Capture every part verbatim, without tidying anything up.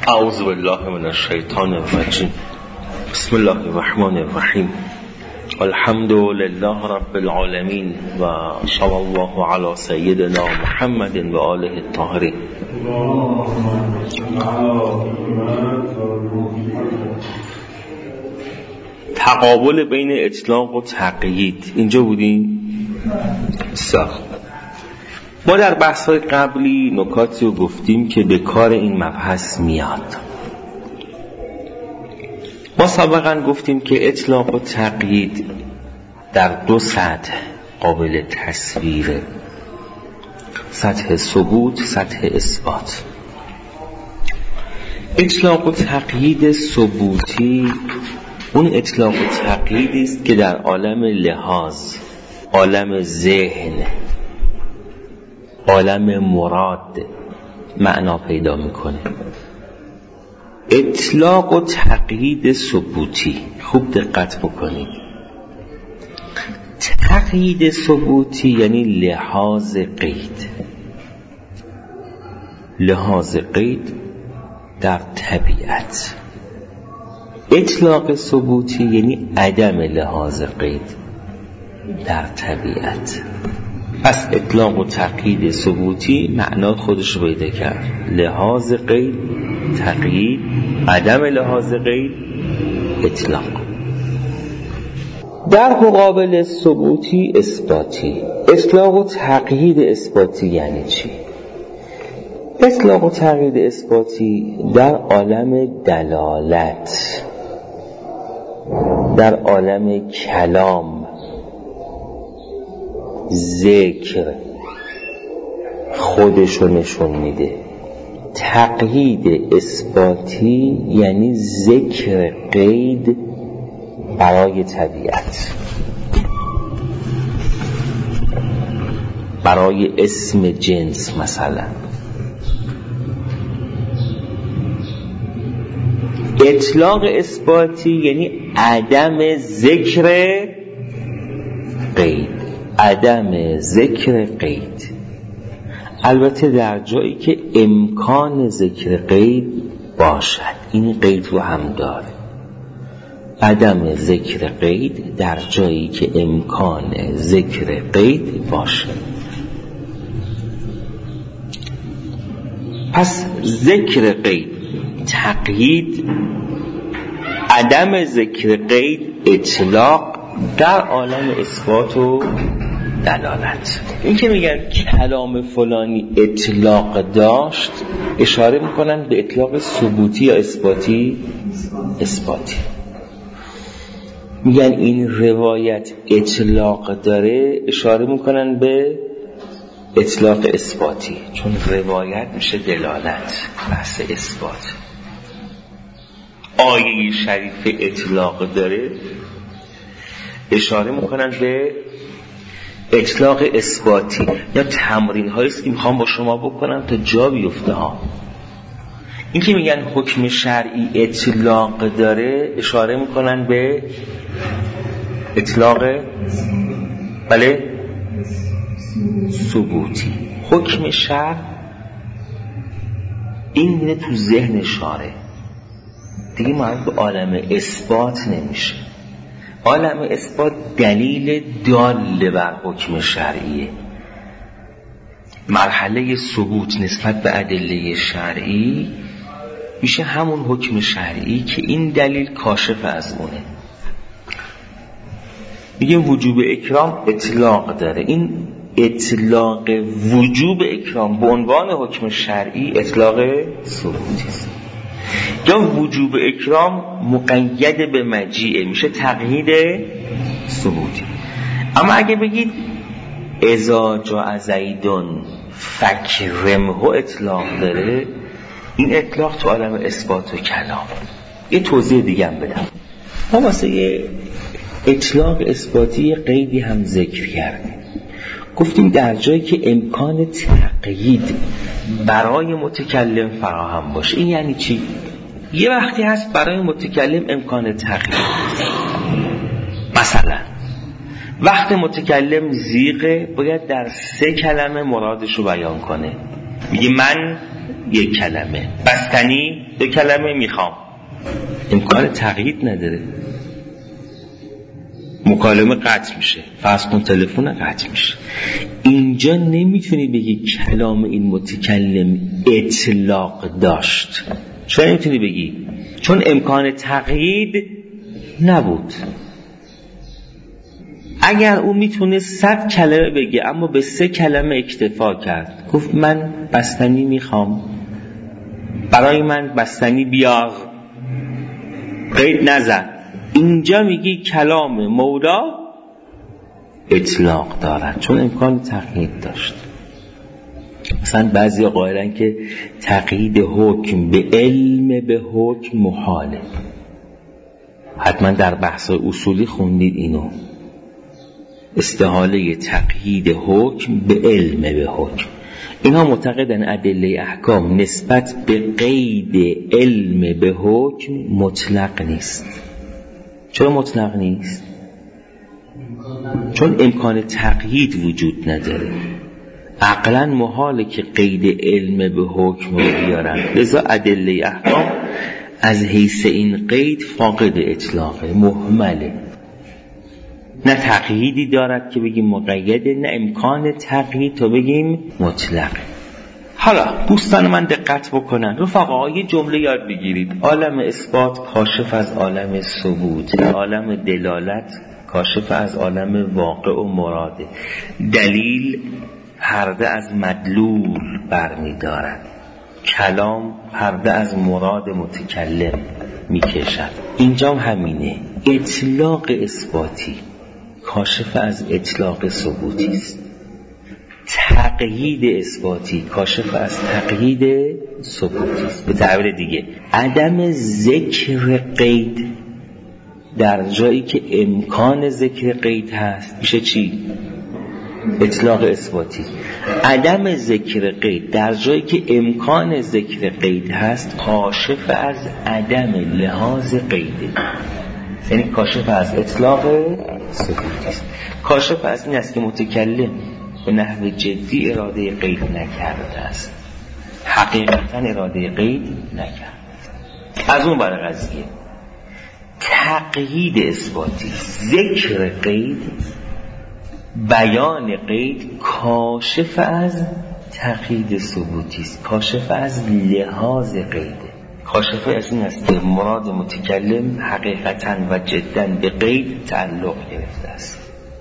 اعوذ بالله من الشیطان الرجیم. بسم الله الرحمن الرحیم. الحمد لله رب العالمین و صلی الله علی سیدنا محمد و آله الطاهرین. تقابل بین اطلاق و تقیید. اینجا بودیم؟ سخت. ما در بحث‌های قبلی نکاتی رو گفتیم که به کار این مبحث میاد. ما سابقا گفتیم که اطلاق و تقیید در دو سطح قابل تصویره: سطح ثبوت، سطح اثبات. اطلاق و تقیید ثبوتی اون اطلاق و تقییدی است که در عالم لحاظ، عالم ذهن، عالم مراد معنا پیدا میکنه. اطلاق و تقیید ثبوتی، خوب دقت بکنید. تقیید ثبوتی یعنی لحاظ قید. لحاظ قید در طبیعت. اطلاق ثبوتی یعنی عدم لحاظ قید در طبیعت. پس اطلاق و تقیید ثبوتی معنا خودش رو پیدا کرد: لحاظ قید، تقیید، عدم لحاظ قید، اطلاق. در مقابل ثبوتی اثباتی. اطلاق و تقیید اثباتی یعنی چی؟ اطلاق و تقیید اثباتی در عالم دلالت، در عالم کلام، ذکر خودشو نشون میده. تقیید اثباتی یعنی ذکر قید برای طبیعت، برای اسم جنس مثلا. اطلاق اثباتی یعنی عدم ذکر قید، عدم ذکر قید، البته در جایی که امکان ذکر قید باشد. این قید رو هم داره. عدم ذکر قید در جایی که امکان ذکر قید باشد. پس ذکر قید، تقیید، عدم ذکر قید، اطلاق در عالم اثبات و دلالت. این که میگن کلام فلانی اطلاق داشت، اشاره میکنن به اطلاق ثبوتی یا اثباتی؟ اثباتی. میگن این روایت اطلاق داره، اشاره میکنن به اطلاق اثباتی، چون روایت میشه دلالت، بحث اثبات. آیه شریف اطلاق داره، اشاره میکنن به اطلاق اثباتی. یا تمرین هاییست که میخوام با شما بکنم تا جا بیفته ها. این که میگن حکم شرعی اطلاق داره، اشاره میکنن به اطلاق بله ثبوتی. حکم شرع این میره تو ذهن شارع، دیگه مربوط به عالم اثبات نمیشه. عالم اثبات دلیل دال بر حکم شرعیه. مرحله ثبوت نسبت به ادله شرعی میشه همون حکم شرعی که این دلیل کاشف از اونه. میگه وجوب اکرام اطلاق داره. این اطلاق وجوب اکرام به عنوان حکم شرعی اطلاق ثبوتی است. یا وجوب اکرام مقید به مجیئه، میشه تقیید ثبوتی. اما اگه بگید اذا جاء زیدون فکرمه اطلاق داره، این اطلاق تو عالم اثبات و کلام. یه توضیح دیگه هم بدم. ما واسه یه اطلاق اثباتی قیدی هم ذکر کردیم. گفتیم در جایی که امکان تقیید برای متکلم فراهم باشه. این یعنی چی؟ یه وقتی هست برای متکلم امکان تقیید، مثلا وقت متکلم زیغه، باید در سه کلمه مرادش رو بیان کنه. میگه من یک کلمه، بستنی یک کلمه، میخوام. امکان تقیید نداره. مکالمه قطع میشه، فرض کن تلفن قطع میشه. اینجا نمیتونی بگی کلام این متکلم اطلاق داشت. چرا نمیتونی بگی؟ چون امکان تقیید نبود. اگر او میتونه صد کلمه بگه اما به سه کلمه اکتفا کرد، گفت من بستنی میخوام، برای من بستنی بیار، قید نزد. اینجا میگی کلام مولا اطلاق دارد چون امکان تقیید داشت. مثلا بعضی قائلن که تقیید حکم به علم به حکم محاله. حتما در بحث اصولی خوندید اینو، استحاله تقیید حکم به علم به حکم. اینها معتقدن ادله احکام نسبت به قید علم به حکم مطلق نیست. چرا مطلق نیست؟ چون امکان تقیید وجود نداره. عقلا محاله که قید علم به حکم رو بیارن. لذا ادله احکام از حیث این قید فاقد اطلاقه، مهمله. نه تقییدی دارد که بگیم مقیده، نه امکان تقیید تا بگیم مطلقه. حالا دوستان من دقت بکنن رفقا، یه جمله یاد بگیرید: عالم اثبات کاشف از عالم ثبوت، عالم دلالت کاشف از عالم واقع و مراده، دلیل پرده از مدلول برمی دارد، کلام پرده از مراد متکلم می کشد. اینجا همینه. اطلاق اثباتی کاشف از اطلاق ثبوتی است. تقیید اثباتی کاشف از تقیید ثبوتی است. به تعبیر دیگه عدم ذکر قید در جایی که امکان ذکر قید هست میشه چی؟ اطلاق اثباتی. عدم ذکر قید در جایی که امکان ذکر قید هست کاشف از عدم لحاظ قیده، یعنی کاشف از اطلاق ثبوتی است. کاشف از این است که متکلم به نحو جدی اراده قید نکرده است، حقیقتا اراده قید نکرده. از اون برای قضیه تقیید اثباتی، ذکر قید، بیان قید کاشف از تقیید ثبوتی است، کاشف از لحاظ قیده. کاشف از این است که مراد متکلم حقیقتا و جدا به قید تعلق گرفته است.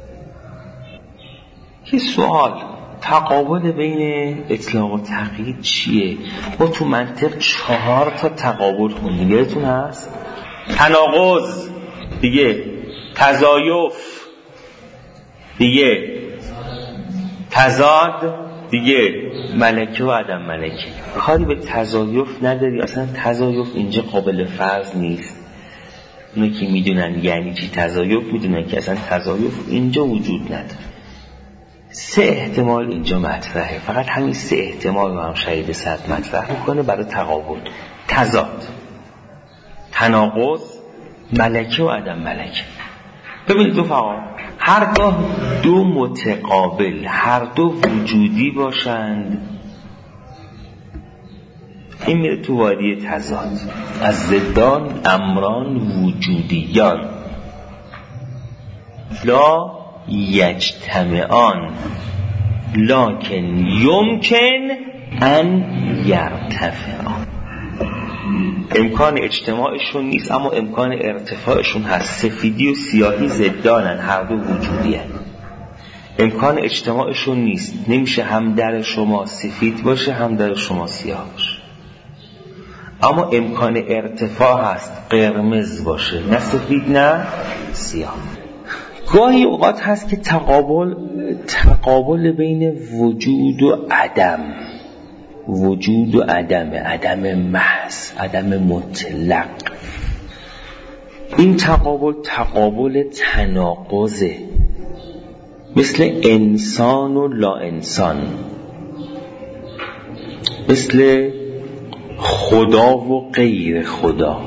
که سوال تقابل بین اطلاق و تقیید چیه؟ ما تو منطق چهار تا تقابل خوندیم، یادتون هست؟ تناقض دیگه، تزایف دیگه، تضاد دیگه، ملکه و عدم ملکه. کاری به تزایف نداری، اصلا تزایف اینجا قابل فرض نیست. اونو که میدونن یعنی چی تزایف میدونن که اصلا تزایف اینجا وجود نداره. سه احتمال اینجا مطرحه، فقط همین سه احتمال رو هم شهید صد مطرح میکنه برای تقابل: تضاد، تناقض، ملکه و عدم ملکه. ببینید دو فقط هرگاه دو متقابل هر دو وجودی باشند این میره تو وادی تضاد. از ضدان امران وجودیان لا یجتمعان لکن یمکن ان یرتفعان. امکان اجتماعشون نیست اما امکان ارتفاعشون هست. سفیدی و سیاهی ضدانن، هر دو وجودی هست. امکان اجتماعشون نیست، نمیشه هم در شما سفید باشه هم در شما سیاه باشه، اما امکان ارتفاع هست، قرمز باشه، نه سفید نه سیاه. گاهی اوقات هست که تقابل تقابل بین وجود و عدم، وجود و عدم، عدم محض، عدم مطلق. این تقابل تقابل تناقضه، مثل انسان و لا انسان، مثل خدا و غیر خدا،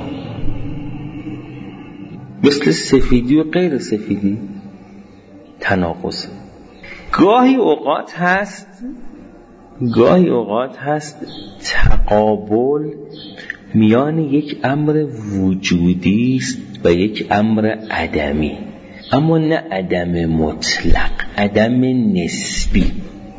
مثل سفیدی و غیر سفیدی، تناقض. گاهی اوقات هست گاهی اوقات هست تقابل میان یک امر وجودی است و یک امر عدمی، اما نه عدم مطلق، عدم نسبی.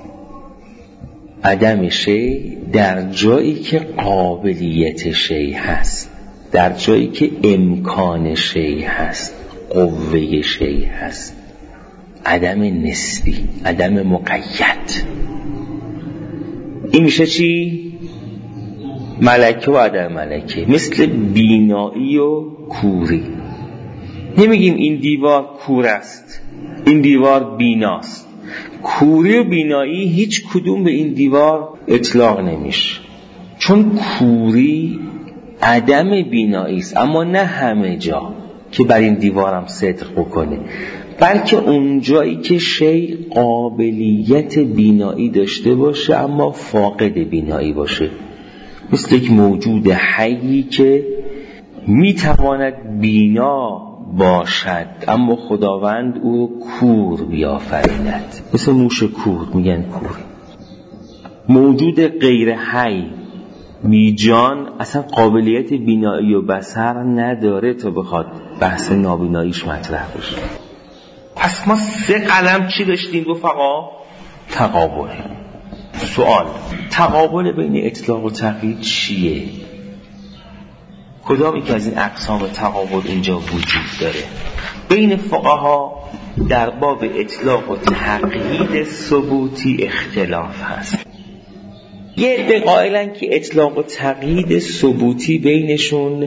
عدم شی در جایی که قابلیت شی هست، در جایی که امکان شی هست، قوه شی هست. عدم نسبی، عدم مقید. این میشه چی؟ ملکه و عدم ملکه. مثل بینایی و کوری. نمیگیم این دیوار کور است، این دیوار بیناست. کوری و بینایی هیچ کدوم به این دیوار اطلاق نمیشه، چون کوری عدم بینایی است، اما نه همه جا که بر این دیوار هم صدق بکنه، بلکه اون جایی که شی قابلیت بینایی داشته باشه اما فاقد بینایی باشه. مثل یک موجود حیی که میتواند بینا باشد اما خداوند او رو کور بیافریند. مثل موش کور، میگن کور. موجود غیر حی میجان اصلا قابلیت بینایی و بصر نداره تا بخواد بحث نابیناییش مطرح بشه. پس ما سه قلم چی داشتیم رفقا؟ تقابل. سوال، تقابل بین اطلاق و تقیید چیه؟ کدام یک از این اقسام تقابل اینجا وجود داره؟ بین فقها در باب اطلاق و تقیید ثبوتی اختلاف هست. یه عده قائلن که اطلاق و تقیید ثبوتی بینشون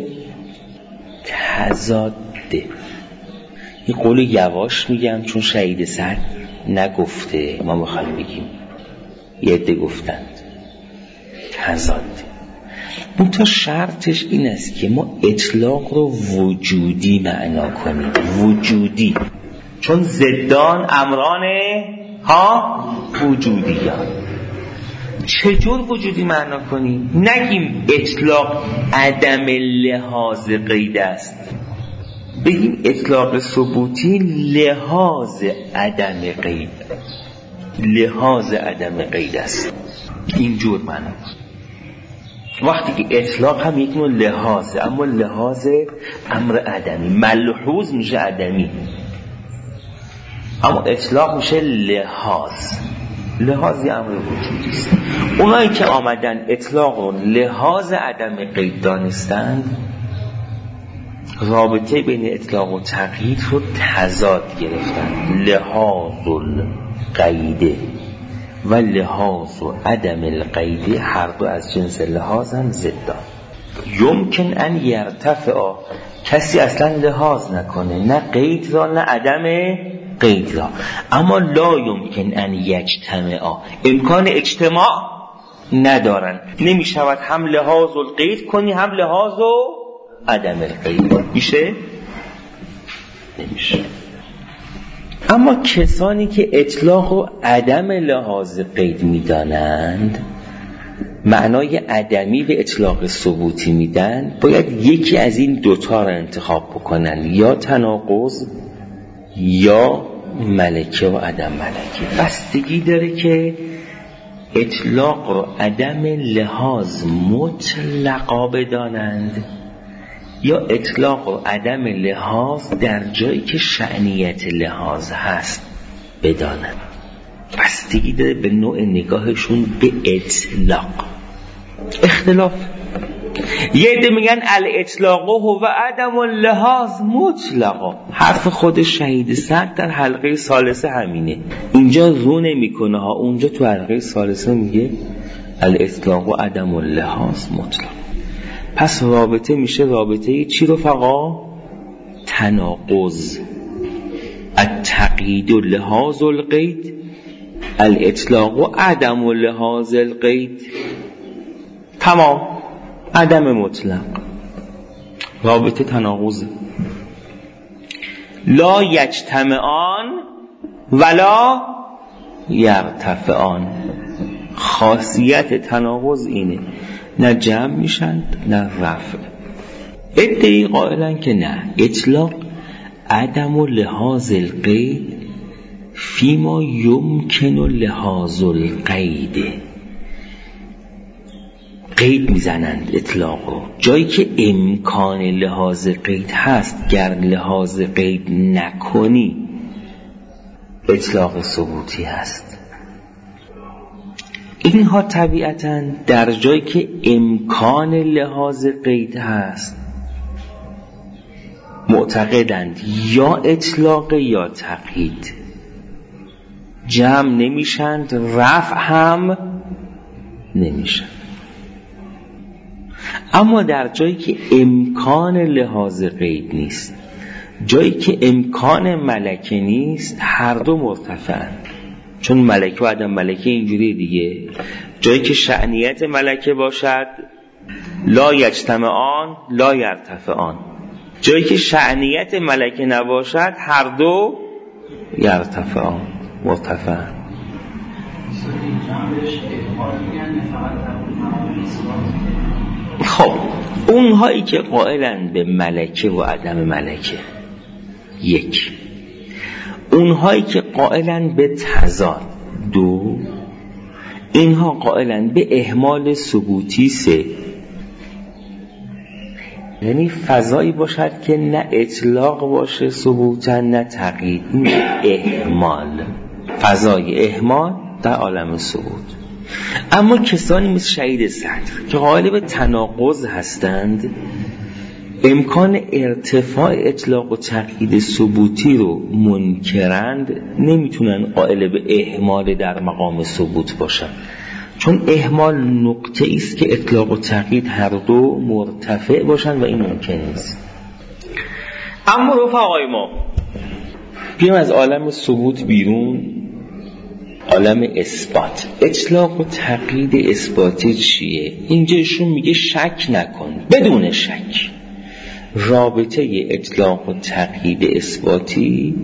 تضاده. این قول یواش میگم چون شهید سر نگفته، ما میخوایم بگیم. یه عده گفتند تضاده. منتها شرطش این است که ما اطلاق رو وجودی معنا کنیم. وجودی، چون ضدان امران ها وجودیان. چجور وجودی معنا کنیم؟ نگیم اطلاق عدم لحاظ قید است، بگیم اطلاق ثبوتی لحاظ عدم قید، لحاظ عدم قید است. اینجور معنا. وقتی که اطلاق هم یک نوع لحاظه، اما لحاظ امر عدمی. ملحوظ میشه عدمی، اما اطلاق میشه لحاظ. لحاظی امر وجودی است. اونایی که آمدن اطلاق و لحاظ عدم قید دانستند، رابطه بین اطلاق و تقیید رو تضاد گرفتن. لحاظ القید و لحاظ و عدم القید هر دو از جنس لحاظ هم ضدن. یمکن ان یرتفع، کسی اصلا لحاظ نکنه، نه قید را نه عدم قید را، اما لا یمکن ان یجتمع، امکان اجتماع ندارن. نمی شود هم لحاظ القید کنی هم لحاظ و عدم القید. میشه؟ نمیشه. اما کسانی که اطلاق و عدم لحاظ قید میدانند، معنای عدمی به اطلاق ثبوتی میدن، باید یکی از این دوتا را انتخاب بکنن، یا تناقض یا ملکه و عدم ملکه. بستگی داره که اطلاق و عدم لحاظ مطلقا بدانند یا اطلاق و عدم لحاظ در جایی که شأنیت لحاظ هست بدانند. بستگی داره به نوع نگاهشون به اطلاق. اختلاف. یه عده میگن الاطلاق و عدم اللحاظ مطلقا. حرف خود شهید سعد در حلقه ثالثه همینه، اینجا رو نمیکنه ها، اونجا تو حلقه ثالثه میگه الاطلاق و عدم اللحاظ مطلق. پس رابطه میشه رابطه چی رفقا؟ تناقض. التقیید و لحاظ القید، الاطلاق و عدم لحاظ القید. تمام. عدم مطلق. رابطه تناقض. لا یجتمعان ولا یرتفعان. خاصیت تناقض اینه، نه جمع میشن نه رفع. ادعی قائلن که نه، اطلاق عدم لحاظ القید فیما یمکن لحاظ القید، قید میزنند اطلاق رو. جایی که امکان لحاظ قید هست، گر لحاظ قید نکنی اطلاق ثبوتی هست. اینها طبیعتاً در جایی که امکان لحاظ قید هست معتقدند یا اطلاق یا تقیید، جمع نمیشند، رفع هم نمیشند. اما در جایی که امکان لحاظ قید نیست، جایی که امکان ملکه نیست، هر دو مرتفعند. چون ملکه و عدم ملکه اینجوری دیگه، جایی که شأنیت ملکه باشد لا یجتمعان لا یرتفعان، جایی که شأنیت ملکه نباشد هر دو یرتفعان، مرتفعان. خب اونهایی که قائلند به ملکه و عدم ملکه یک، اونهایی که قائلند به تضاد دو، اینها قائلند به اهمال ثبوتی سه. یعنی فضایی باشد که نه اطلاق باشه ثبوتا نه تقیید، نه اهمال، فضای اهمال در عالم ثبوت. اما کسانی مثل شهید صدر که قائل به تناقض هستند، امکان ارتفاع اطلاق و تقیید ثبوتی رو منکرند، نمیتونن قائل به اهمال در مقام ثبوت باشن، چون اهمال نقطه است که اطلاق و تقیید هر دو مرتفع باشن و این ممکن نیست. اما رفقای ما بیایم از عالم ثبوت بیرون، عالم اثبات. اطلاق و تقیید اثباتی چیه؟ اینجا ایشون میگه شک نکن، بدون شک رابطه اطلاق و تقیید اثباتی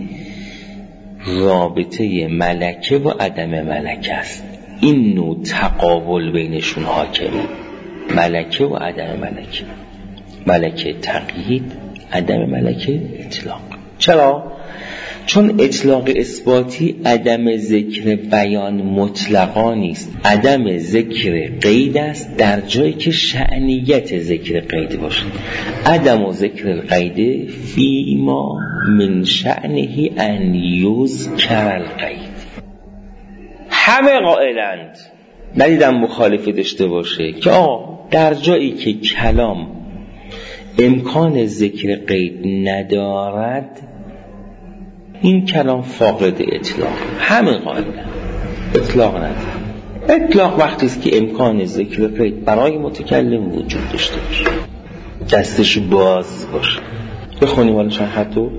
رابطه ملکه و عدم ملکه است. این نوع تقابل بینشون حاکمه، ملکه و عدم ملکه، ملکه تقیید، عدم ملکه اطلاق. چرا؟ چون اطلاق اثباتی عدم ذکر بیان مطلقا نیست، عدم ذکر قید است در جایی که شأنیت ذکر قید باشد. عدم و ذکر قید فیما من شأنه ان یذکر القید. همه قائلند، ندیدم مخالفی داشته باشه، که آقا در جایی که کلام امکان ذکر قید ندارد این کلام فاقد اطلاق. همه قائلند اطلاق نداره. اطلاق وقتی است که امکان ذکر قید برای متکلم وجود داشته باشه، دستش باز باشه. بخونیم حالا چند خطو.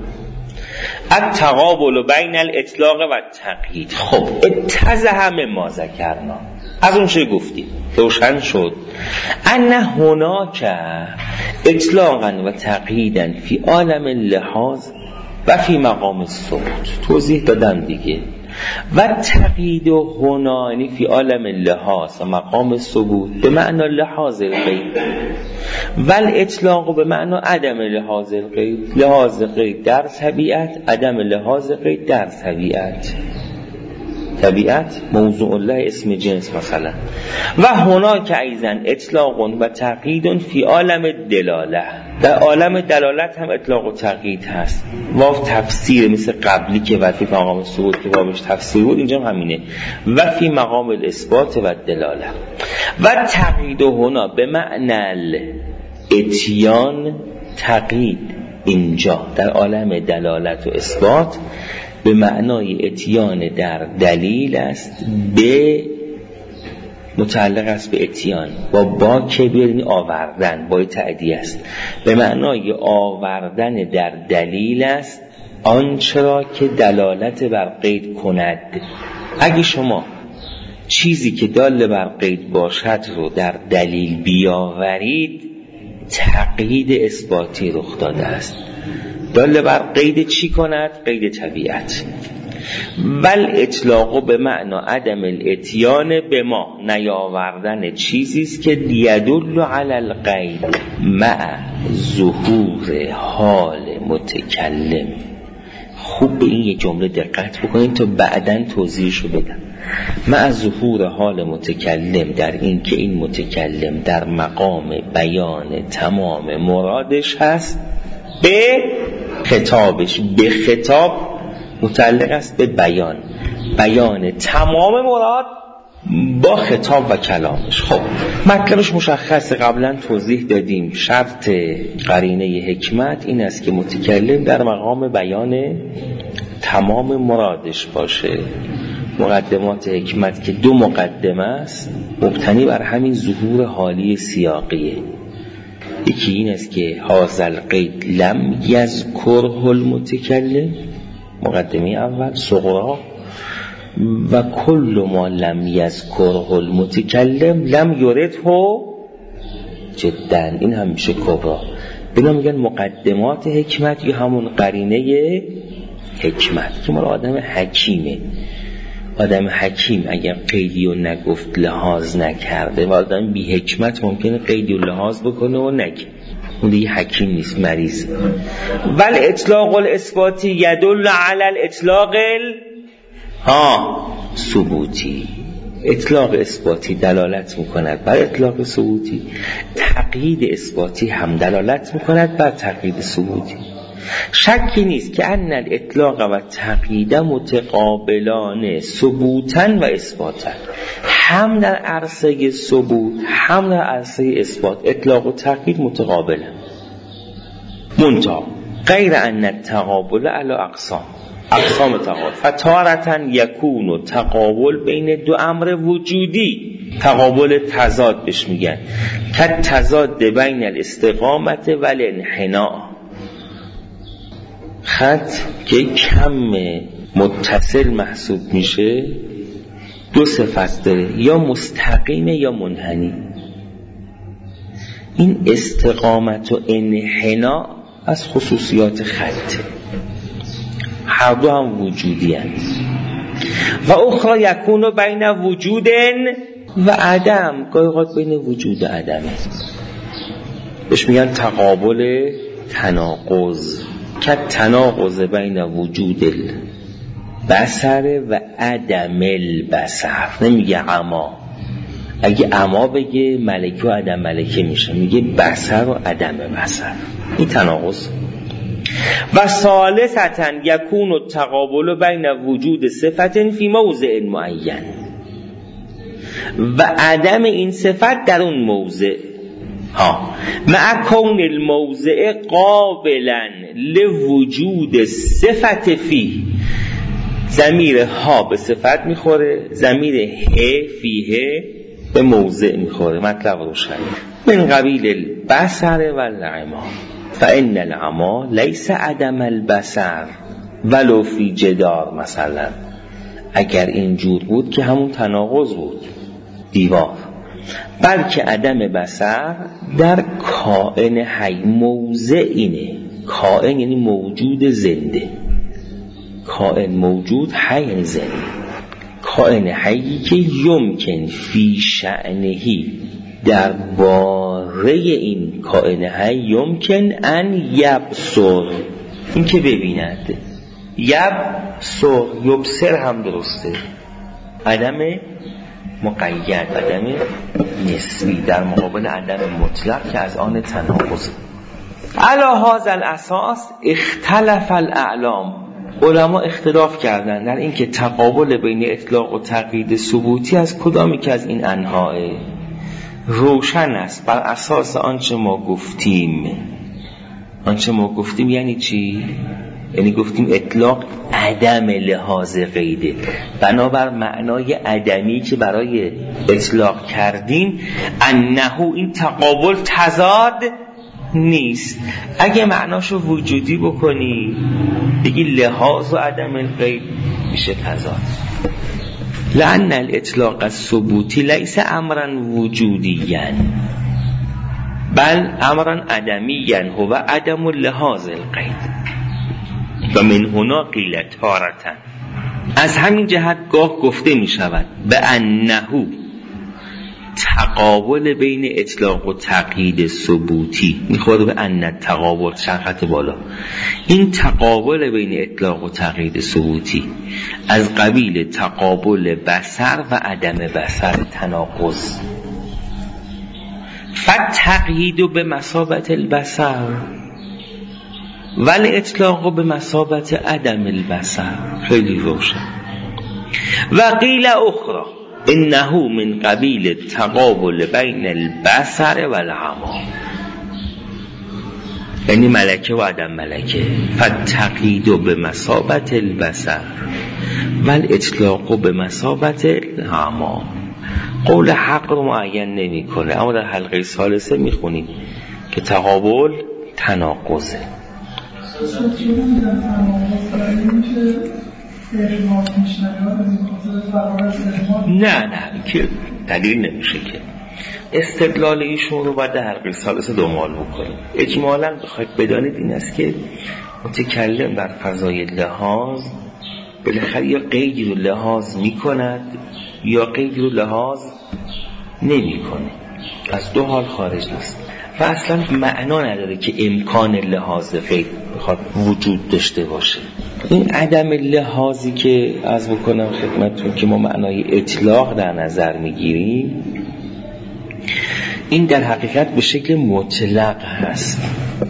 التقابل بین الاطلاق و تقیید. خب اتضح مما ذکرنا، از اون چه گفتیم روشن شد ان هناک اطلاقا و تقییدا فی عالم اللحاظ و فی مقام ثبوت. توضیح دادم دیگه. و تقیید و هنانی فی عالم اللحاظ و مقام ثبوت به معنی لحاظ القید و الاطلاق به معنی عدم لحاظ القید. لحاظ قید در طبیعت، عدم لحاظ قید در طبیعت. طبیعت موضوع الله اسم جنس مثلا. و هناک ایضا اطلاق و تقیید فی عالم دلاله. در عالم دلالت هم اطلاق و تقیید هست. واو تفسیر مثل قبلی که و فی مقام ثبوت که واوش تفسیر بود، اینجا هم همینه. و فی مقام الاثبات و دلاله. و تقیید هنا به معنی اتیان. تقیید اینجا در عالم دلالت و اثبات به معنای اتیان در دلیل است، به متعلق است به اتیان با با که بیارین آوردن، با تعدیه است، به معنای آوردن در دلیل است آنچه را که دلالت بر قید کند. اگه شما چیزی که دال بر قید باشد رو در دلیل بیاورید، تقیید اثباتی رخ داده است. دال بر قید چی کند؟ قید طبیعت. بل اطلاق به معنی عدم الاتیان به ما، نیاوردن چیزی است که یدل علی القید مع ظهور حال متکلم. خوب به این یک جمله دقت بکنید تا بعداً توضیحشو بدم. مع ظهور حال متکلم، در این که این متکلم در مقام بیان تمام مرادش هست به خطابش، به خطاب متعلق است به بیان، بیان تمام مراد با خطاب و کلامش. خب مطلبش مشخصه، قبلا توضیح دادیم. شرط قرینه حکمت این است که متکلم در مقام بیان تمام مرادش باشه. مقدمات حکمت که دو مقدمه است، مبتنی بر همین ظهور حالی سیاقیه. یکی این است که هذا القید لم یذکره المتکلم، مقدمه اول صغرا، و کل ما لم یذکره المتکلم لم یرده جدا، این هم میشه کبرا. بنا میگن مقدمات حکمت یا همون قرینه حکمت که مال آدم حکیمه. آدم حکیم اگر قیدی و نگفت، لحاظ نکرده، و آدم بی حکمت ممکنه قیدی و لحاظ بکنه و نگه، اون دیگه حکیم نیست، مریض. ولی اطلاق الاثباتی یدل علی الاطلاق ها ثبوتی، اطلاق اثباتی دلالت میکند بر اطلاق ثبوتی، تقیید اثباتی هم دلالت میکند بر تقیید ثبوتی. شکی نیست که ان الاطلاق و تقیید متقابلان ثبوتا و اثباتا، هم در عرصه ثبوت هم در عرصه اثبات اطلاق و تقیید متقابلن. منتها غیر ان التقابل علی اقسام، اقسام تقابل فتارتا یکون تقابل بین دو امر وجودی، تقابل تضاد بهش میگن، که تضاد بین الاستقامت و الانحناء. خط که کم متصل محسوب میشه دو صفت داره، یا مستقیمه یا منحنی. این استقامت و انحناء از خصوصیات خط، هر دو هم وجودی هست. و اخرى یکون بین وجود و عدم، گاهی اوقات بین وجود و عدم بهش میگن تقابل تناقض، که تناقض بین وجود البصر و عدم البصر. نمیگه عما، اگه عما بگه ملکه و عدم ملکه میشه، میگه بصر و عدم بصر، این تناقض. و ثالثاً یکون التقابل بین وجود صفت فی موضع معین و عدم این صفت در اون موضع، ها مع کون الموضع قابلا لوجود صفت فی. ضمیر ها به صفت میخوره، ضمیر ه فیه به موضع میخوره. مطلب روشن. من قبیل البصر و العما، فان العما لیس عدم البصر ولو فی جدار. مثلا اگر اینجور بود که همون تناقض بود، دیوار، بلکه عدم بصر در کائن حی. موضع اینه، کائن یعنی موجود زنده، کائن موجود، حی زنده. کائن حیی که یمکن فی شأنهی، در باره این کائن حی یمکن ان یبصر، این که ببیند. یبصر، یبصر هم درسته، عدم مقید، عدم نسبی در مقابل عدم مطلق که از آن تناقض. علی هذا الاساس اختلف الاعلام، علما اختلاف کردند در این که تقابل بین اطلاق و تقیید ثبوتی از کدامی که از این انواع. روشن است بر اساس آنچه ما گفتیم. آنچه ما گفتیم یعنی چی؟ یعنی گفتیم اطلاق عدم لحاظ قیده، بنابر معنای عدمی که برای اطلاق کردیم، انه این تقابل تضاد نیست. اگه معناشو وجودی بکنی بگی لحاظ و عدم القید، میشه تضاد. لأن الاطلاق الثبوتی لیس امرا وجودیا بل امرا عدمیا هو عدم لحاظ القید. و من هنا قیل تارة، از همین جهت گاه گفته می شود به انهو تقابل بین اطلاق و تقیید ثبوتی میخواد به ان تقابل شرحت بالا، این تقابل بین اطلاق و تقیید ثبوتی از قبیل تقابل بصر و عدم بصر تناقض. فالتقیید به مثابت البصر ولی اطلاق به مثابت عدم البصر. خیلی روشن. و قیل اخرى انه من قبیل تقابل بین البصر و العمی، یعنی ملکه و عدم ملکه. فالتقیید به مثابت البصر ولی اطلاق به مثابت العمی. قول حق رو معین نمی کنه، اما در حلقه ثالثه میخونیم که تقابل تناقضه. نه نه که دلیل نمیشه که استدلال ایشون رو باید در حلقه ثالثه دنبال بکنیم. اجمالاً بخواید بدانید این است که متکلم بر فضای لحاظ بالاخره یا قیدی رو لحاظ میکند یا قیدی رو لحاظ نمیکنه، از دو حال خارج نیست و اصلا معنا نداره که امکان لحاظ قید بخواد وجود داشته باشه. این عدم لحاظی که از بکنم خدمتتون که ما معنای اطلاق در نظر میگیریم، این در حقیقت به شکل مطلق هست،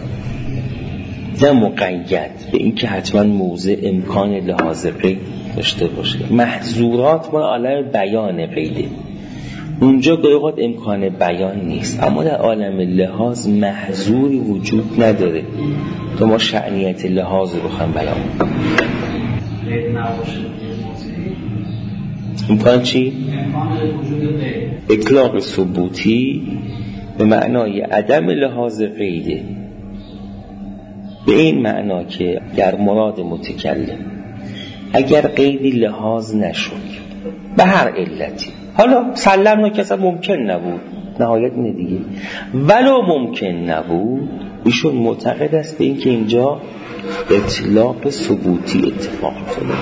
نه مقید به این که حتما موضع امکان لحاظ قید داشته باشه. محظورات ما عالم بیان قیده، اونجا گاهی امکان بیان نیست، اما در عالم لحاظ محظوری وجود نداره تو ما شأنیت لحاظ رو هم بیان امکان چی؟ اطلاق ثبوتی به معنای عدم لحاظ قیده، به این معنا که در مراد متکلم اگر قیدی لحاظ نشد به هر علتی، حالا سلمنا که اصلا ممکن نبود، نهایت اینه دیگه، ولو ممکن نبود، ایشون معتقد است به این که اینجا اطلاق ثبوتی اتفاق افتاده.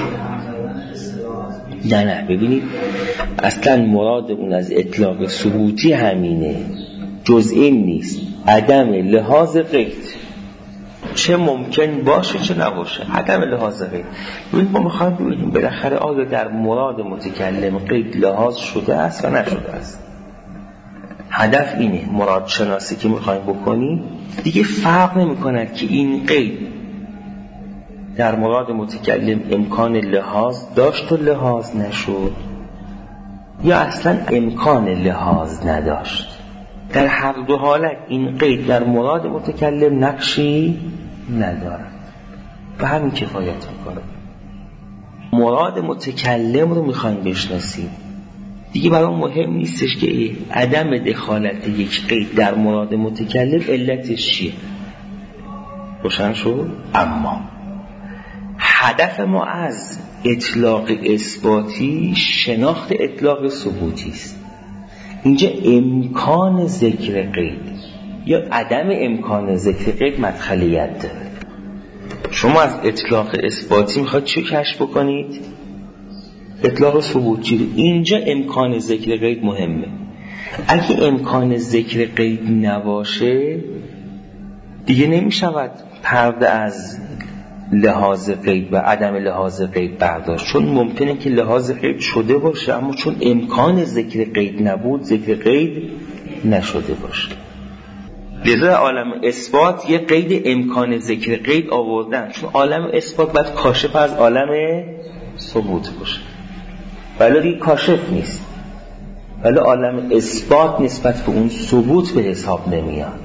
نه نه ببینید اصلا مراد اون از اطلاق ثبوتی همینه، جز این نیست، عدم لحاظ قید، چه ممکن باشه چه نباشه، عدم لحاظ قید. ببینید ما میخوایم ببینیم بالاخره آیا در مراد متکلم قید لحاظ شده است و نشده است. هدف اینه، مراد شناسی که میخوایم بکنیم دیگه فرق نمیکند که این قید در مراد متکلم امکان لحاظ داشت و لحاظ نشد یا اصلا امکان لحاظ نداشت. در هر دو حالت این قید در مراد متکلم نقشی ندارد و همین کفایت میکنه. مراد متکلم رو میخوایم بشناسیم دیگه، برای مهم نیستش که عدم دخالت یک قید در مراد متکلم علتش چیه، روشن شد. اما هدف ما از اطلاق اثباتی شناخت اطلاق ثبوتی است. اینجا امکان ذکر قید یا عدم امکان ذکر قید مدخلیت داره. شما از اطلاق اثباتی میخواید چی کشف بکنید؟ اطلاق ثبوتی. اینجا امکان ذکر قید مهمه. اگه امکان ذکر قید نباشه دیگه نمیشود پرده از لحاظ قید و عدم لحاظ قید برداشت، چون ممکنه که لحاظ قید شده باشه اما چون امکان ذکر قید نبود ذکر قید نشده باشه. لذا عالم اثبات یه قید امکان ذکر قید آوردن، چون عالم اثبات باید کاشف از عالم ثبوت باشه، ولی دیگه کاشف نیست، ولی عالم اثبات نسبت به اون ثبوت به حساب نمیاد.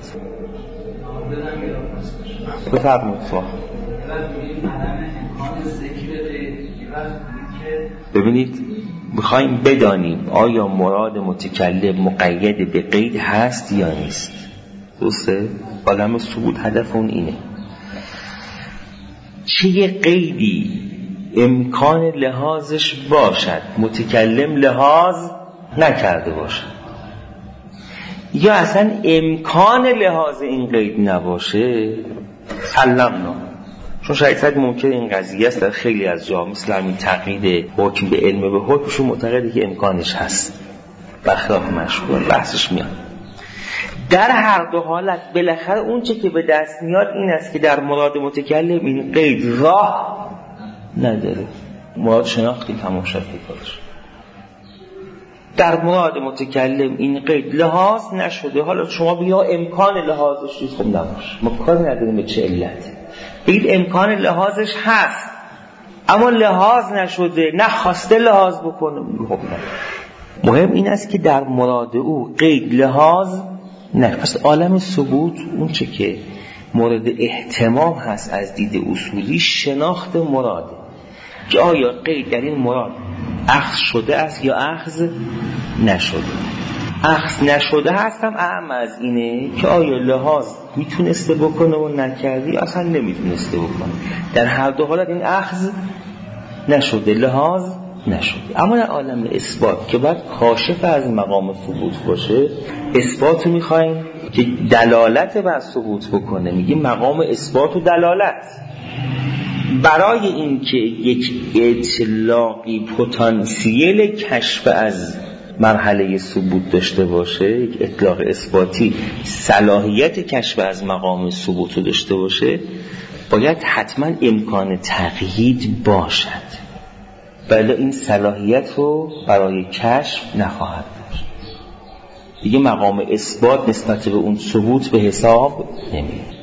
بفرمایید. ببینید میخوایم بدانیم آیا مراد متکلم مقید به قید هست یا نیست. درسته؟ عالم ثبوت هدف اون اینه چه یه قیدی امکان لحاظش باشد متکلم لحاظ نکرده باشد، یا اصلا امکان لحاظ این قید نباشه، سلمنا. چون شاید ممکن این قضیه است در خیلی از جا مثل همین تقیید حکم به علم به حکمشون معتقده که امکانش هست، بخلاف مشهور بحثش میاد. در هر دو حالت بالاخره اون چه که به دست میاد این است که در مراد متکلم این قید راه نداره. مراد شناختی تمام شد کارش. در مراد متکلم این قید لحاظ نشده. حالا شما بیا امکان لحاظش نیست، خب نباشه، ما کاری نداریم به چه علت. این امکان لحاظش هست اما لحاظ نشده، نخواسته لحاظ بکنه. خب نه. مهم این است که در مراد او قید لحاظ نه. پس عالم ثبوت اون چه که مورد اهتمام هست از دید اصولی شناخت مراده که آیا قید در این مراد اخذ شده است یا اخذ نشده. اخذ نشده هستم اهم از اینه که آیا لحاظ میتونسته بکنه و نکردی اصلا نمیتونسته بکنه. در هر دو حالت این اخذ نشده، لحاظ نشده. اما در عالم اثبات که باید کاشف از مقام ثبوت باشه، اثبات رو میخوایم که دلالت بر ثبوت بکنه. میگیم مقام اثبات و دلالت. برای این که یک اطلاقی پتانسیل کشف از مرحله ثبوت داشته باشه، یک اطلاق اثباتی صلاحیت کشف از مقام ثبوت رو داشته باشه، باید حتما امکان تقیید باشد. بله این صلاحیت رو برای کشف نخواهد داشت. دیگه مقام اثبات نسبت به اون ثبوت به حساب نمیاد.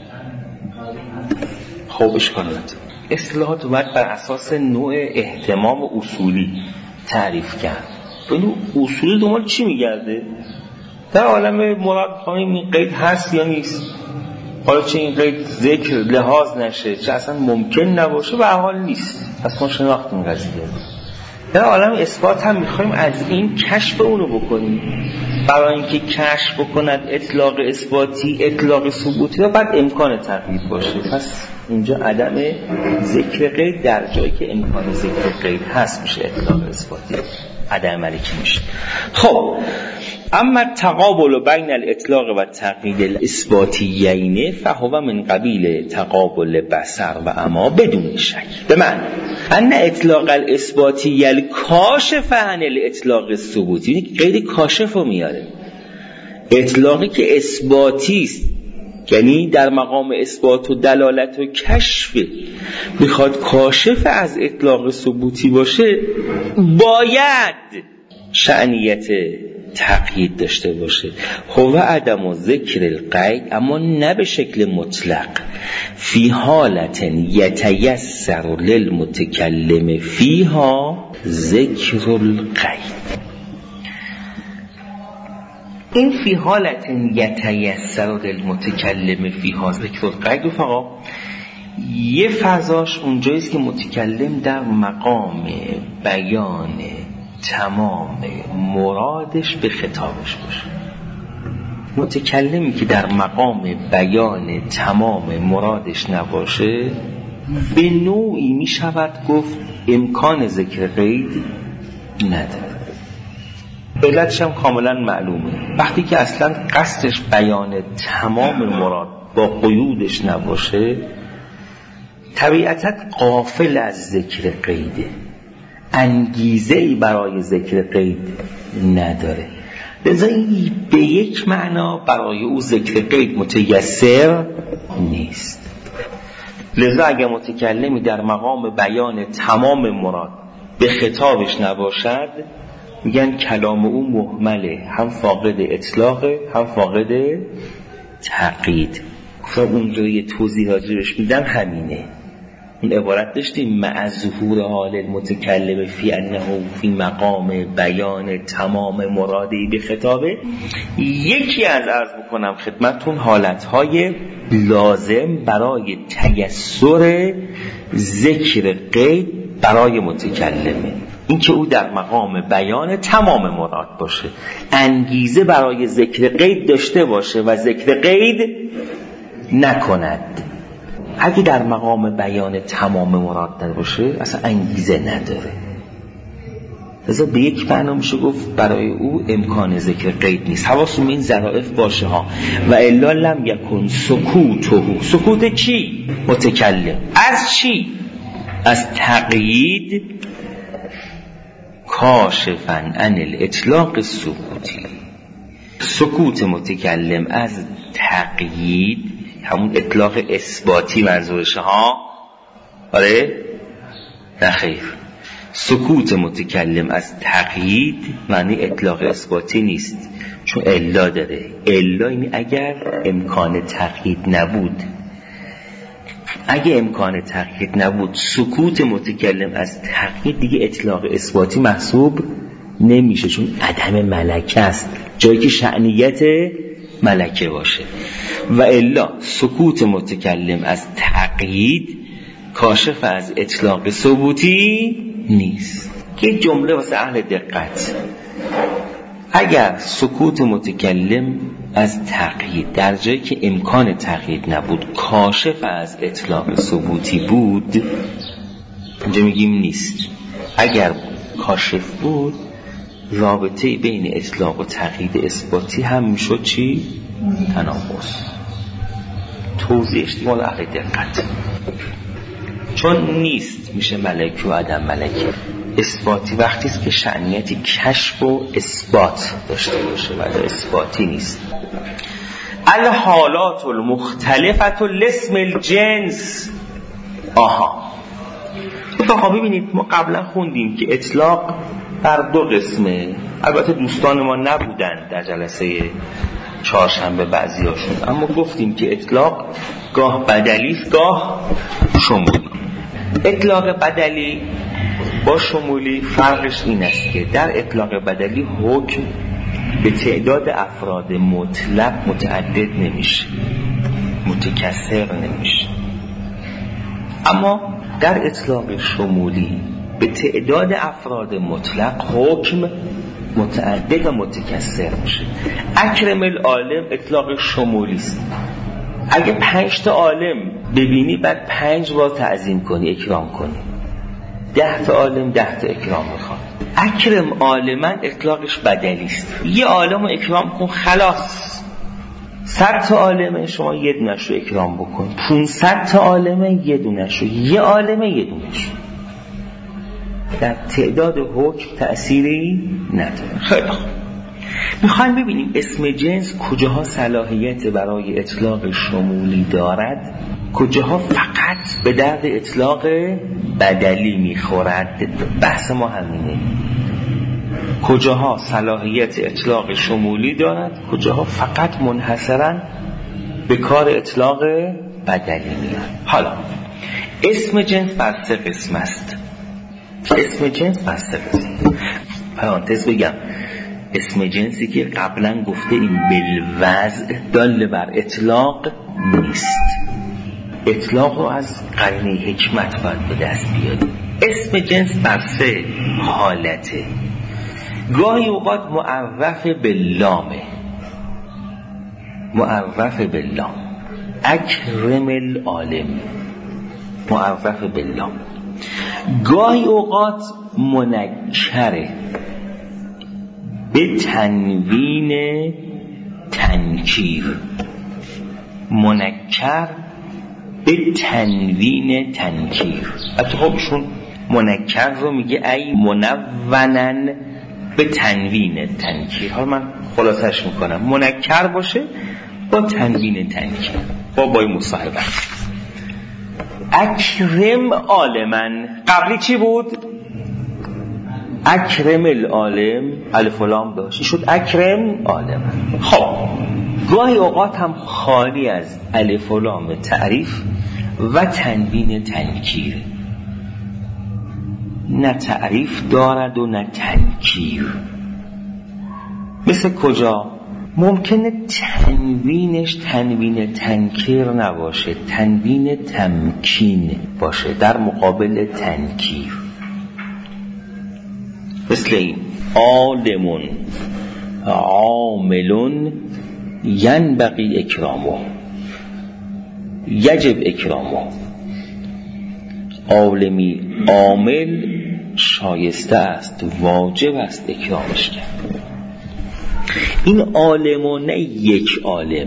خب اشکال نداره. اصطلاحات باید بر اساس نوع اهتمام اصولی تعریف کرد. ببین اصولی دنبال چی میگرده؟ در عالم مراد خواهیم این قید هست یا نیست؟ حالا چه این قید ذکر لحاظ نشه، چه اصلا ممکن نباشه، به حال نیست. پس ما شناختیم قضیه. در عالم اثبات هم میخوایم از این کشف اونو بکنیم. برای اینکه کشف بکند اطلاق اثباتی، اطلاق ثبوتی، و بعد امکان تقیید باشه. پس اینجا عدم ذکر قید در جایی که امکان ذکر قید هست میشه اطلاق اثباتی، عدم ملکی میشه. خب اما تقابل بین الاطلاق و تقیید الاثباتیین فهو من قبیل تقابل بصر و اما بدون شک. به معنی ان اطلاق الاثباتی الکاشف عن الاطلاق الثبوتی، یعنی قید کاشف رو میاره. اطلاقی که اثباتی است، یعنی در مقام اثبات و دلالت و کشف، میخواد کاشف از اطلاق ثبوتی باشه، باید شأنیت تقیید داشته باشه. هو عدم و ذکر القید، اما نه به شکل مطلق، فی حالت یتیسر للمتکلم فیها ذکر القید. این فی حالت یتیسر للمتکلم فیها ذکر القید فقط یه فضاش اونجاییست که متکلم در مقام بیان تمام مرادش به خطابش باشه. متکلمی که در مقام بیان تمام مرادش نباشه، به نوعی می شود گفت امکان ذکر قید نداره. علتش هم کاملا معلومه. وقتی که اصلا قصدش بیان تمام مراد با قیودش نباشه، طبیعتاً غافل از ذکر قیده، انگیزه‌ای برای ذکر قید نداره. لذا این به یک معنا برای او ذکر قید متیسر نیست. لذا اگر متکلمی در مقام بیان تمام مراد به خطابش نباشد، میگن کلام او مهمله، هم فاقد اطلاقه هم فاقد تقیید. خب اونجا یه توضیح راجعش میدم همینه. اون عبارت داشتیم مع ظهور حال المتکلم فی انه فی مقام بیان تمام مرادی به خطابه. یکی از عرض بکنم خدمتون حالتهای لازم برای تیسر ذکر قید برای متکلمه، این که او در مقام بیان تمام مراد باشه، انگیزه برای ذکر قید داشته باشه و ذکر قید نکند. اگه در مقام بیان تمام مراد نباشه اصلا انگیزه نداره. لذا به یک معنا میشه گفت برای او امکان ذکر قید نیست. حواستون این ظرافت باشه ها. و الا لم یکن سکوته. سکوت کی؟ متکلم. از چی؟ از تقیید کاشفاً عن الاطلاق السکوتی. سکوت متکلم از تقیید، همون اطلاق اثباتی منظورشه ها، آره؟ نخیر، سکوت متکلم از تقیید معنی اطلاق اثباتی نیست، چون الا داره. الا یعنی اگر امکان تقیید نبود، اگه امکان تقیید نبود سکوت متکلم از تقیید دیگه اطلاق اثباتی محسوب نمیشه، چون عدم ملکه است، جایی که شأنیت ملکه باشه. و الا سکوت متکلم از تقیید کاشف از اطلاق ثبوتی نیست. که جمله واسه اهل دقت، اگر سکوت متکلم از تقیید در جایی که امکان تقیید نبود کاشف از اطلاق ثبوتی بود، اینجا میگیم نیست. اگر کاشف بود رابطه بین اطلاق و تقیید اثباتی هم میشد چی؟ تناقض. توضیحش دیگه مال اهل دقت. چون نیست میشه ملکی و عدم ملکی. اثباتی وقتی است که شأنیتی کشف و اثبات داشته باشه، ولی اثباتی نیست. الحالات المختلفة لاسم الجنس. آها تا ببینید ما قبلا خوندیم که اطلاق بر دو قسمه. البته دوستان ما نبودن در جلسه چهارشنبه بعضیاشون، اما گفتیم که اطلاق گاه بدلی است گاه شمولی. اطلاق بدلی با شمولی فرقش این است که در اطلاق بدلی حکم به تعداد افراد مطلق متعدد نمیشه، متکثر نمیشه. اما در اطلاق شمولی به تعداد افراد مطلق حکم متعدد و متکثر میشه. اکرم العالم اطلاق شمولی است. اگه پنج تا عالم ببینی بعد پنج بار تعظیم کنی، اکرام کنی. ده تا عالم ده تا اکرام میخواد. اکرم عالمن اطلاقش بدلی است. یه عالم رو اکرام کن خلاص. صد تا عالمه شما یه دونش رو اکرام بکن، پونصد تا عالمه یه دونش رو، یه عالمه یه دونش رو. در تعداد حکم تأثیری نداره. خیلی خوب، میخوایم ببینیم اسم جنس کجاها صلاحیت برای اطلاق شمولی دارد، کجاها فقط به درد اطلاق بدلی میخورد. بحث ما همینه، کجاها صلاحیت اطلاق شمولی دارد، کجاها فقط منحصراً به کار اطلاق بدلی میاد. حالا اسم جنس بر سه قسم است. اسم جنس بر سه قسم. پرانتز بگم اسم جنسی که قبلا گفته این بالوضع دال بر اطلاق نیست، اطلاق رو از قرینه حکمت باید به دست بیاریم. اسم جنس بر سه حالته. گاهی اوقات معرف باللامه، معرف باللام. اکرم العالم معرف باللام. گاهی اوقات منکره به تنوین تنکیر، منکر به تنوین تنکیر. حتی خبشون منکر رو میگه ای منونن به تنوین تنکیر. حالا من خلاصش میکنم، منکر باشه با تنوین تنکیر، با بای مصاحبه. اکرم عالمن قبلی چی بود؟ اکرم العالم الف و لام داشت، شد اکرم عالمن. خب گاهی اوقات هم خالی از الف و لام تعریف و تنوین تنکیر، نه تعریف دارد و نه تنکیر. مثل کجا؟ ممکنه تنوینش تنوین تنکیر نباشه، تنوین تمکین باشه در مقابل تنکیر. مثل این عالمون عاملون ینبغی اکرامه، یجب اکرامه. عالمی عامل شایسته است، واجب است اکرامش کرد. این عالمون نه یک عالم،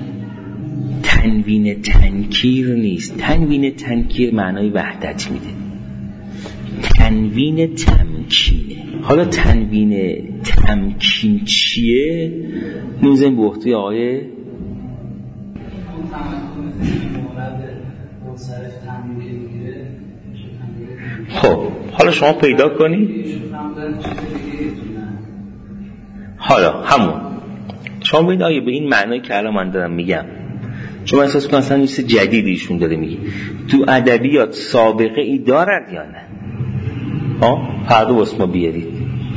تنوین تنکیر نیست. تنوین تنکیر معنای وحدت میده، تنوین تمکینه. حالا تنوین تمکین چیه؟ می‌ذاریم به عهده آقای خب حالا شما پیدا کنید. حالا همون شما ببینید آیا به این معنایی که الان من دارم میگم، چون من احساس می‌کنم اصلا نیست جدیدی ایشون داره میگه، تو ادبیات سابقه ای دارد یا نه؟ ها فردا واسه ما بیارید.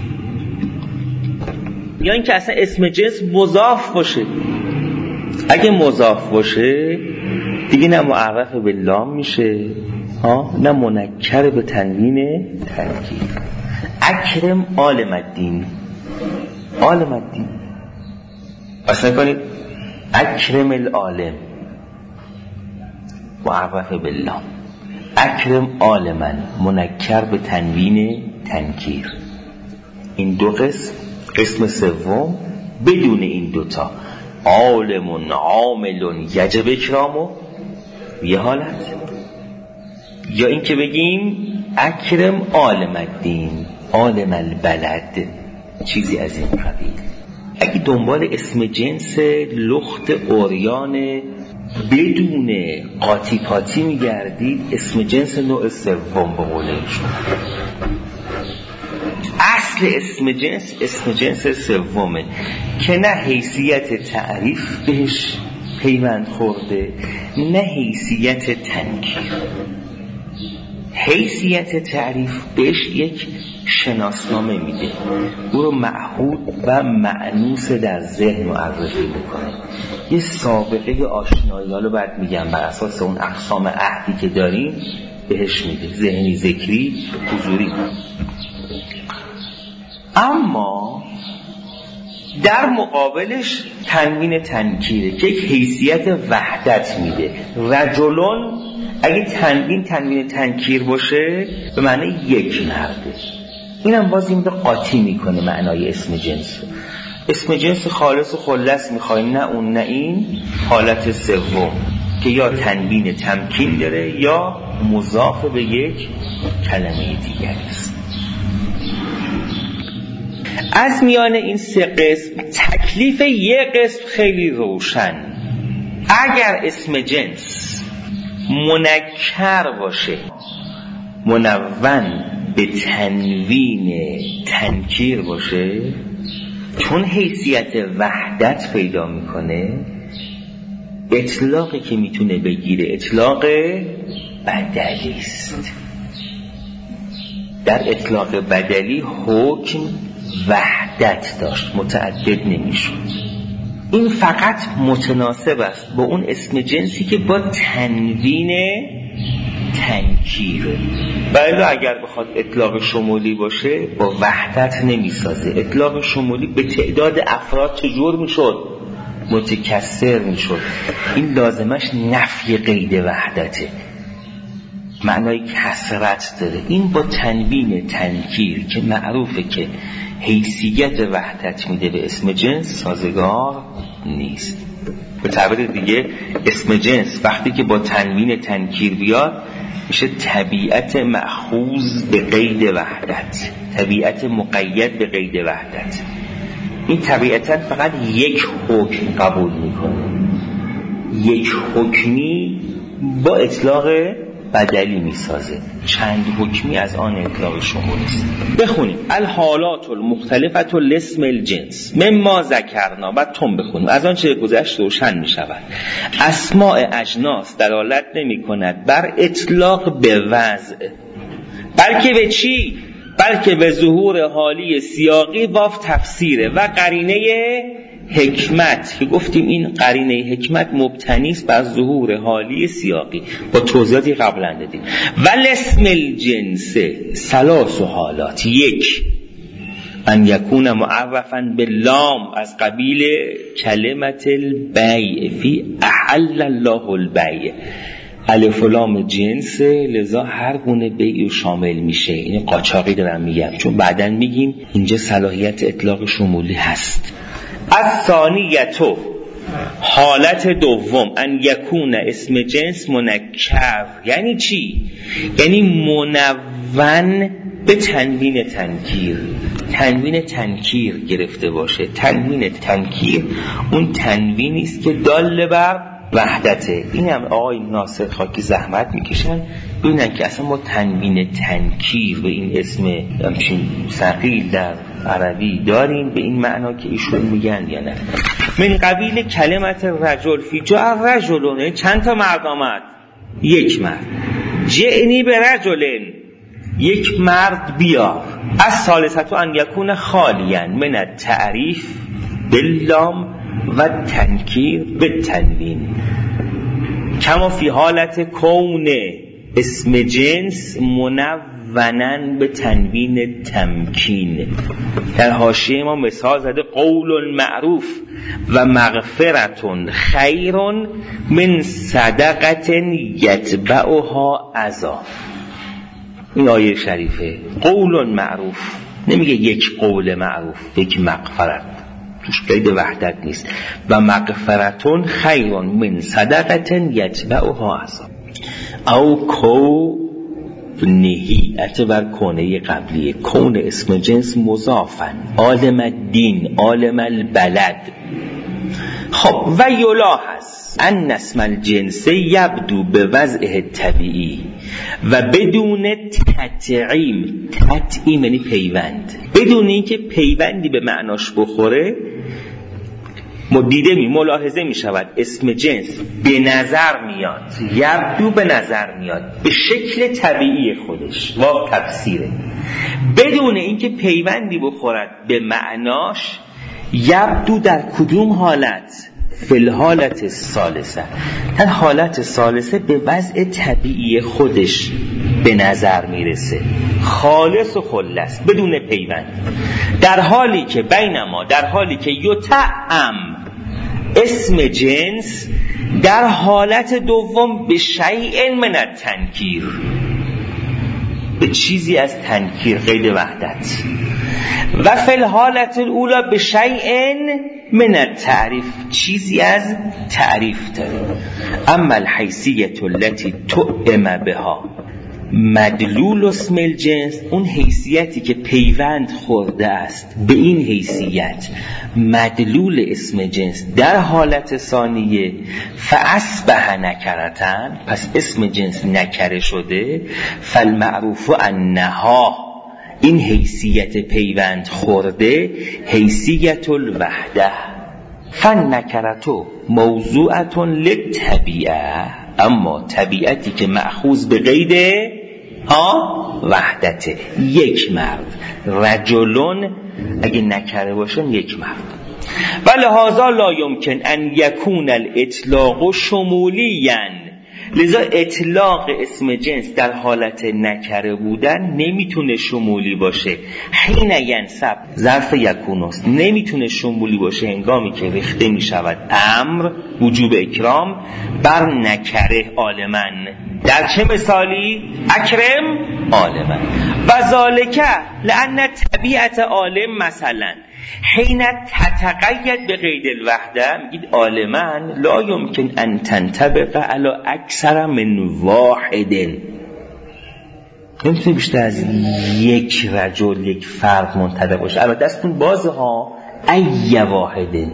یا اینکه اصلا اسم جنس مضاف باشه. اگه مضاف باشه دیگه نه معرف به لام میشه ها، نه منکر به تنوین تنکیر. اکرم عالم الدین، عالم الدین اصلا کنید اکرم العالم معرف به لام، اکرم عالما منکر به تنوین تنکیر. این دو قسم. قسم سوم بدون این دوتا عالم عامل یجب اکرامو یه حالت، یا این که بگیم اکرم عالم الدین عالم البلد، چیزی از این قبیل. اگه دنبال اسم جنس لخت اوریان بدون قاطی پاتی میگردید، اسم جنس نوع سوم به قول ایشون. اصل اسم جنس اسم جنس سومه که نه حیثیت تعریف بهش پیوند خورده نه حیثیت تنکیر. حیثیت تعریف بهش یک شناسنامه میده، او رو معهود و مأنوس در ذهن معرفی میکنه، یه سابقه آشنایی. حالا بعد میگم بر اساس اون اقسام عهدی که داریم بهش میده، ذهنی، ذکری، حضوری. اما در مقابلش تنوین تنکیره که یک حیثیت وحدت میده. رجلون اگه تنوین تنوین تنکیر باشه به معنی یک مرده، اینم باز این قاطی میکنه معنای اسم جنس. اسم جنس خالص و خلص میخوای، نه اون نه این. حالت سوم که یا تنوین تمکین داره یا مضاف به یک کلمه دیگر است. از میان این سه قسم تکلیف یک قسم خیلی روشن. اگر اسم جنس منکر باشه منون به تنوین تنکیر باشه، چون حیثیت وحدت پیدا میکنه، اطلاقی که میتونه بگیره اطلاق بدلی است. در اطلاق بدلی حکم وحدت داشت، متعدد نمیشد. این فقط متناسب است با اون اسم جنسی که با تنوین تنکیره. ولی اگر بخواد اطلاق شمولی باشه با وحدت نمیسازه. اطلاق شمولی به تعداد افراد چجور میشد؟ متکثر میشد. این لازمش نفی قید وحدته، معنای کثرت داره. این با تنوین تنکیر که معروفه که حیثیت وحدت میده به اسم جنس سازگار نیست. به تعبیر دیگه اسم جنس وقتی که با تنوین تنکیر بیاد میشه طبیعت مأخوذ به قید وحدت، طبیعت مقید به قید وحدت. این طبیعتا فقط یک حکم قبول میکنه، یک حکمی با اطلاق بدلی میسازه، چند حکمی از آن اطلاق شمولی است. بخونیم الحالات المختلفة لاسم الجنس مما ذکرنا، بعد تون بخونیم از آن چه گذشت روشن میشود. اسماء اجناس دلالت نمی کند بر اطلاق به وضع، بلکه به چی؟ بلکه به ظهور حالی سیاقی واف تفسیره و قرینه حکمت که گفتیم این قرینه حکمت مبتنی است بر ظهور حالی سیاقی با توضیحاتی قبلا دادیم. و اسم الجنس ثلاث حالات، یک ان یکون معرفا باللام از قبیل کلمت البیع فی احل الله البیع، الف و لام جنس لذا هر گونه بیع شامل میشه. این قاچاقی دارم میگم چون بعداً میگیم اینجا صلاحیت اطلاق شمولی هست. از ثانیتو حالت دوم ان یکون اسم جنس منکر، یعنی چی؟ یعنی منون به تنوین تنکیر. تنوین تنکیر گرفته باشه. تنوین تنکیر اون تنوینی است که دال بر وحدته. این هم آقای ناصر خاکی زحمت میکشن ببینن که اصلا ما تنوین تنکیر به این اسم همچین ثقیل در عربی داریم به این معنا که ایشون میگن یا نه. من قبیل کلمت رجل فی جا رجلونه چند تا مرد آمد؟ یک مرد. جعنی به رجلن یک مرد بیار. از ثالثتو ان یکون خالیا من التعریف باللام و تنکیر به تنوین کما فی حالت کون اسم جنس منونن به تنوین تمکین. در حاشیه ما مثال زده قول معروف و مغفرتون خیرون من صدقت یتبعها اذی. این آیه شریفه قول معروف نمیگه یک قول معروف، یک مغفرت، توش قید وحدت نیست. و مغفرتون خیرون من صدقت یتبعها اذی او کو نهی اعتبر کونه قبلیه. کون اسم جنس مضافن عالم الدین عالم البلد. خب و یلاحظ ان اسم الجنس یبدو به وضعه طبیعی و بدون تطعیم. تطعیم یعنی پیوند، بدون اینکه پیوندی به معناش بخوره دیده می ملاحظه می شود اسم جنس به نظر میاد، یبدو به نظر میاد به شکل طبیعی خودش. واو تفسیره. بدون اینکه پیوندی بخورد به معناش. یبدو در کدوم حالت؟ فی الحالت ثالثه. در حالت ثالثه به وضع طبیعی خودش به نظر میرسه، خالص و خلص بدون پیوند. در حالی که بینما در حالی که یطعم اسم جنس در حالت دوم به شیء من التنکیر، به چیزی از تنکیر قید وحدت. و فی الحالت الاولی به شیء من التعریف، چیزی از تعریف داره. اما الحیثیت التي تؤم بها مدلول اسم الجنس، اون حیثیتی که پیوند خورده است به این حیثیت مدلول اسم جنس در حالت ثانیه فاصبح نکرتن، پس اسم جنس نکره شده. فالمعروف انها، این حیثیت پیوند خورده حیثیت الوحده. فالنکرتو موضوعتون للطبیعه، اما طبیعتی که مأخوذ به قید ها وحدته. یک مرد، رجلون اگه نکره باشه یک مرد. ولهذا لا یمکن ان یکون الاطلاق شمولیا، لذا اطلاق اسم جنس در حالت نکره بودن نمیتونه شمولی باشه. حین ینصب ظرف یکونست، نمیتونه شمولی باشه هنگامی که ریخته میشود امر وجوب اکرام بر نکره عالمن. در چه مثالی؟ اکرم عالمن. و ذالک لان طبیعت عالم مثلا حین تتقید به قید الوحده، میگید عالمن لا یمکن ان تنطبق علی اکثر من واحد، نمیتونه بیشتر از یک رجل یک فرد منطبق باشه. البته دستون بازه ها، ای واحده،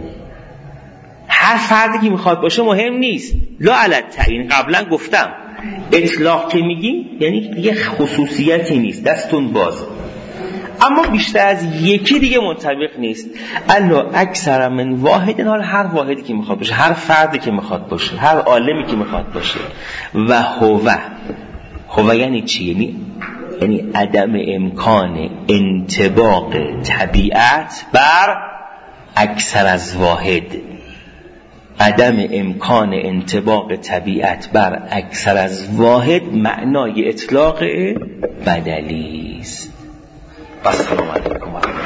هر فردی که میخواد باشه مهم نیست. لا علی التعیین، قبلا گفتم اطلاق که میگیم یعنی دیگه خصوصیتی نیست، دستون بازه. اما بیشتر از یکی دیگه منطبق نیست. الا اکثر من واحد، حال هر واحدی که میخواد باشه، هر فردی که میخواد باشه، هر عالمی که میخواد باشه. و هو هو یعنی چی؟ یعنی یعنی عدم امکان انطباق طبیعت بر اکثر از واحد. عدم امکان انطباق طبیعت بر اکثر از واحد معنای اطلاق بدلی است. السلام علیکم.